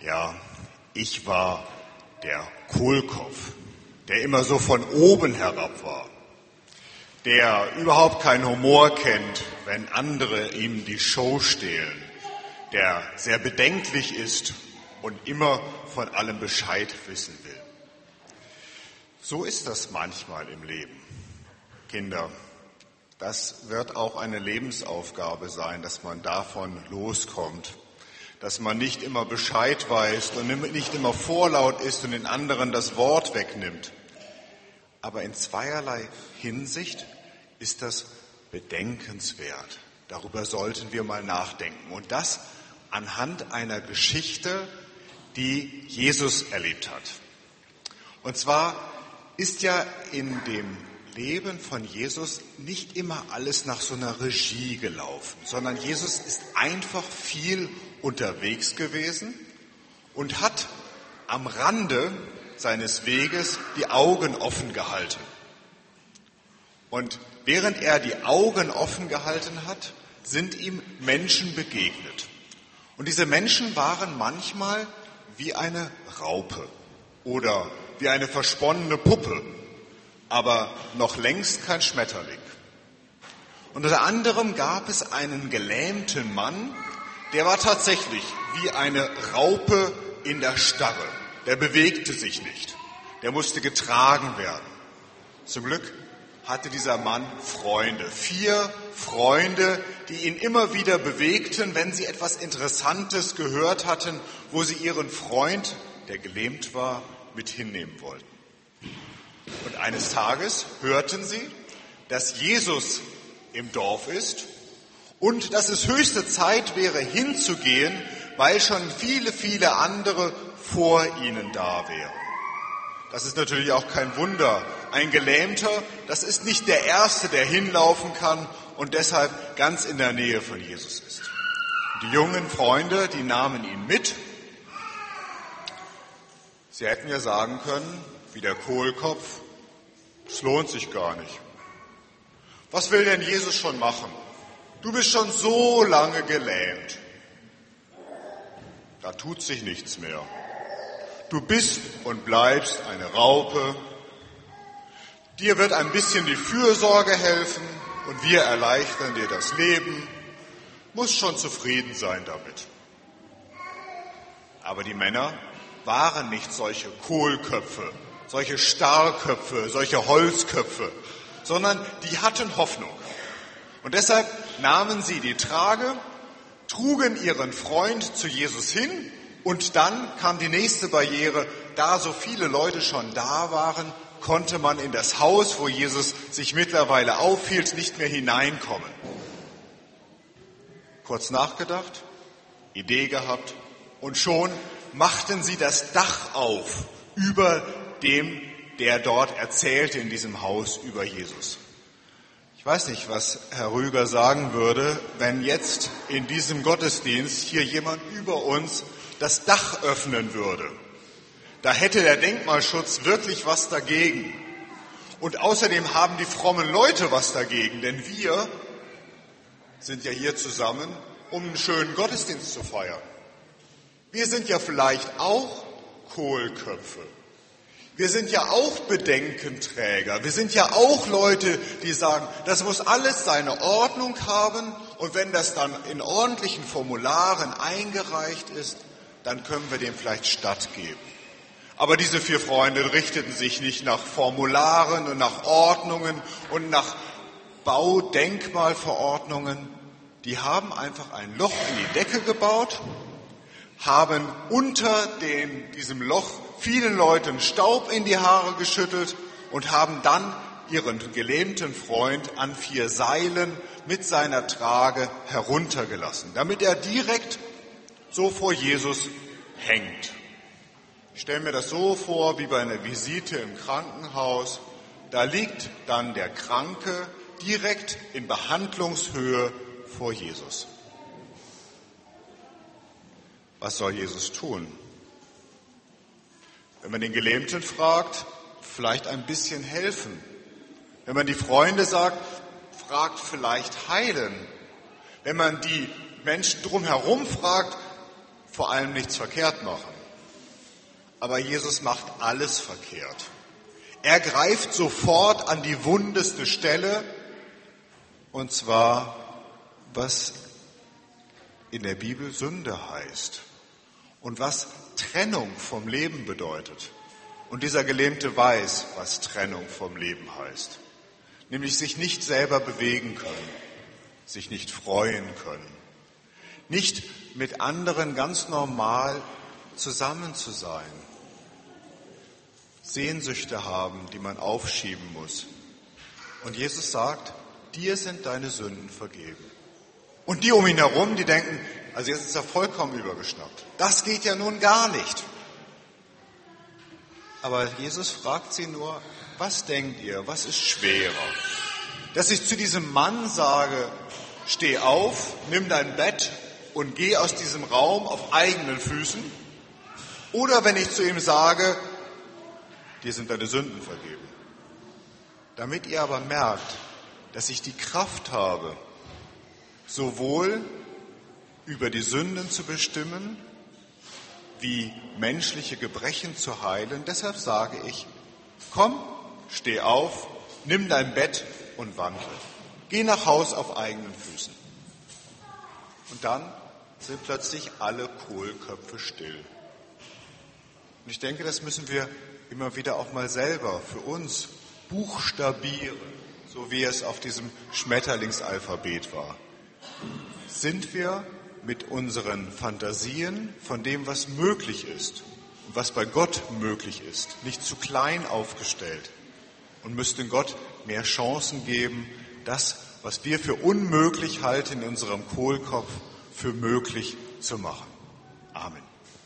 Ja, ich war der Kohlkopf, der immer so von oben herab war, der überhaupt keinen Humor kennt, wenn andere ihm die Show stehlen, der sehr bedenklich ist und immer von allem Bescheid wissen will. So ist das manchmal im Leben. Kinder, das wird auch eine Lebensaufgabe sein, dass man davon loskommt, dass man nicht immer Bescheid weiß und nicht immer vorlaut ist und den anderen das Wort wegnimmt. Aber in zweierlei Hinsicht ist das bedenkenswert. Darüber sollten wir mal nachdenken. Und das anhand einer Geschichte, die Jesus erlebt hat. Und zwar ist ja in dem Leben von Jesus nicht immer alles nach so einer Regie gelaufen, sondern Jesus ist einfach viel unterwegs gewesen und hat am Rande seines Weges die Augen offen gehalten. Und während er die Augen offen gehalten hat, sind ihm Menschen begegnet. Und diese Menschen waren manchmal wie eine Raupe oder wie eine versponnene Puppe, aber noch längst kein Schmetterling. Und unter anderem gab es einen gelähmten Mann, der war tatsächlich wie eine Raupe in der Starre. Der bewegte sich nicht. Der musste getragen werden. Zum Glück hatte dieser Mann Freunde. 4 Freunde, die ihn immer wieder bewegten, wenn sie etwas Interessantes gehört hatten, wo sie ihren Freund, der gelähmt war, mit hinnehmen wollten. Und eines Tages hörten sie, dass Jesus im Dorf ist und dass es höchste Zeit wäre, hinzugehen, weil schon viele, viele andere vor ihnen da wären. Das ist natürlich auch kein Wunder. Ein Gelähmter, das ist nicht der Erste, der hinlaufen kann und deshalb ganz in der Nähe von Jesus ist. Und die jungen Freunde, die nahmen ihn mit. Sie hätten ja sagen können, wie der Kohlkopf, es lohnt sich gar nicht. Was will denn Jesus schon machen? Du bist schon so lange gelähmt. Da tut sich nichts mehr. Du bist und bleibst eine Raupe. Dir wird ein bisschen die Fürsorge helfen und wir erleichtern dir das Leben. Musst schon zufrieden sein damit. Aber die Männer waren nicht solche Kohlköpfe, solche Starrköpfe, solche Holzköpfe, sondern die hatten Hoffnung. Und deshalb nahmen sie die Trage, trugen ihren Freund zu Jesus hin und dann kam die nächste Barriere. Da so viele Leute schon da waren, konnte man in das Haus, wo Jesus sich mittlerweile aufhielt, nicht mehr hineinkommen. Kurz nachgedacht, Idee gehabt und schon machten sie das Dach auf über dem, der dort erzählte in diesem Haus über Jesus. Ich weiß nicht, was Herr Rüger sagen würde, wenn jetzt in diesem Gottesdienst hier jemand über uns das Dach öffnen würde. Da hätte der Denkmalschutz wirklich was dagegen. Und außerdem haben die frommen Leute was dagegen, denn wir sind ja hier zusammen, um einen schönen Gottesdienst zu feiern. Wir sind ja vielleicht auch Kohlköpfe. Wir sind ja auch Bedenkenträger. Wir sind ja auch Leute, die sagen, das muss alles seine Ordnung haben und wenn das dann in ordentlichen Formularen eingereicht ist, dann können wir dem vielleicht stattgeben. Aber diese 4 Freunde richteten sich nicht nach Formularen und nach Ordnungen und nach Baudenkmalverordnungen. Die haben einfach ein Loch in die Decke gebaut, haben unter diesem Loch vielen Leuten Staub in die Haare geschüttelt und haben dann ihren gelähmten Freund an 4 Seilen mit seiner Trage heruntergelassen, damit er direkt so vor Jesus hängt. Ich stelle mir das so vor, wie bei einer Visite im Krankenhaus. Da liegt dann der Kranke direkt in Behandlungshöhe vor Jesus. Was soll Jesus tun? Wenn man den Gelähmten fragt, vielleicht ein bisschen helfen. Wenn man die Freunde fragt, vielleicht heilen. Wenn man die Menschen drumherum fragt, vor allem nichts verkehrt machen. Aber Jesus macht alles verkehrt. Er greift sofort an die wundeste Stelle, und zwar, was in der Bibel Sünde heißt und was Trennung vom Leben bedeutet. Und dieser Gelähmte weiß, was Trennung vom Leben heißt. Nämlich sich nicht selber bewegen können, sich nicht freuen können, nicht mit anderen ganz normal zusammen zu sein, Sehnsüchte haben, die man aufschieben muss. Und Jesus sagt, dir sind deine Sünden vergeben. Und die um ihn herum, die denken, also jetzt ist er vollkommen übergeschnappt. Das geht ja nun gar nicht. Aber Jesus fragt sie nur, was denkt ihr, was ist schwerer? Dass ich zu diesem Mann sage, steh auf, nimm dein Bett und geh aus diesem Raum auf eigenen Füßen? Oder wenn ich zu ihm sage, dir sind deine Sünden vergeben. Damit ihr aber merkt, dass ich die Kraft habe, sowohl über die Sünden zu bestimmen, wie menschliche Gebrechen zu heilen. Deshalb sage ich, komm, steh auf, nimm dein Bett und wandle. Geh nach Haus auf eigenen Füßen. Und dann sind plötzlich alle Kohlköpfe still. Und ich denke, das müssen wir immer wieder auch mal selber für uns buchstabieren, so wie es auf diesem Schmetterlingsalphabet war. Sind wir mit unseren Fantasien von dem, was möglich ist und was bei Gott möglich ist, nicht zu klein aufgestellt und müssten Gott mehr Chancen geben, das, was wir für unmöglich halten in unserem Kohlkopf, für möglich zu machen. Amen.